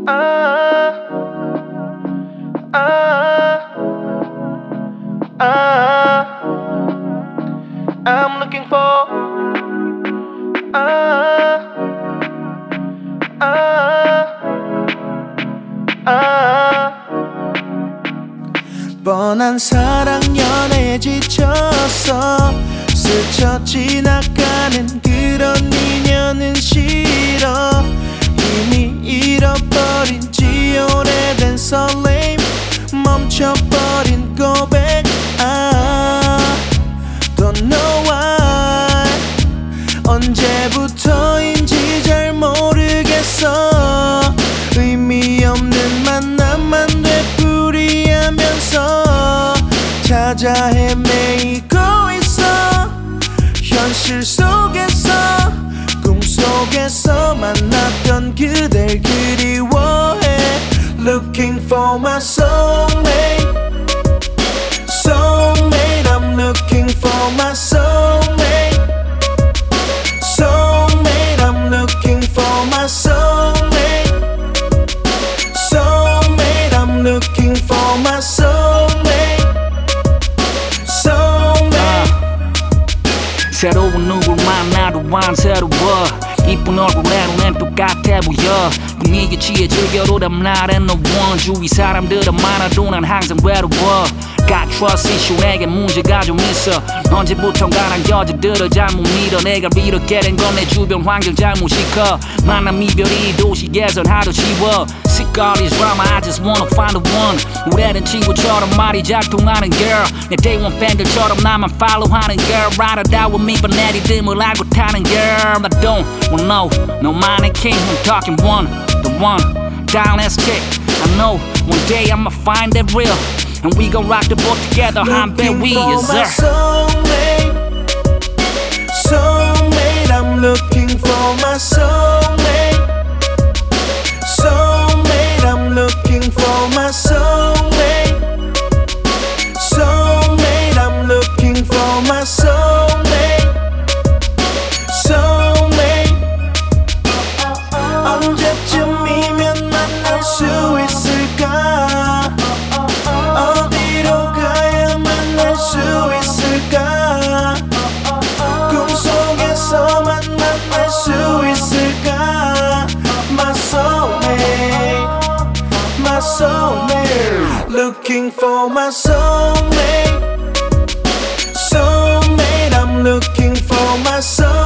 Ah, ah, ah. I'm looking for. Ah, ah, ah. 뻔한 사랑 연애에 지쳐서 스쳐 지나가는 그런 인연은 싫어. 이미 잃어버린 지 오래된 설레임, 멈춰버린 고백. Don't know why, 언제부터인지 잘 모르겠어. 의미 없는 만남만 되풀이하면서 찾아 헤매이고 있어. 현실 속에서 꿈속에서 만났던 그댈 그리워해. Looking for my soulmate, soulmate. I'm looking for my soulmate, soulmate. I'm looking for my soulmate, soulmate. I'm looking for my soulmate, soulmate. 새로운 누굴 만나도 안 새로워. 이쁜 얼굴에는 난 똑같아 보여. 분위기 취해 즐겨로란 날엔 no one. 주위 사람들은 많아도 난 항상 외로워. Got trust issue, 내게 문제가 좀 있어. 언제부턴가 난 여자들을 잘못 믿어. 내가 이렇게 된 건 내 주변 환경 잘못이 커. 만남 이별이 도시에선 하도 쉬워. Sick all this drama, I just wanna find the one. 오래된 친구처럼 말이 잘 통하는 girl. 내 day one 팬들처럼 나만 follow하는 girl. Ride or die with me, but 내 리듬을 알고 타는 girl. I don't wanna know, 너만의 king. I'm talking one, the one, down as chick. I know one day I'ma find that real, and we gon' rock the boat together. I'm bet we is there. Soulmate, soulmate. I'm looking for my soulmate, soulmate. I'm looking for my soulmate, soulmate. I'm looking for my soulmate, soulmate. 언제쯤이면 만날 수 있을까? 어디로 가야 만날 수 있을까? 꿈속에서만 만날 수 있을까? My soulmate, my soulmate. Looking for my soulmate, soulmate. I'm looking for my soulmate.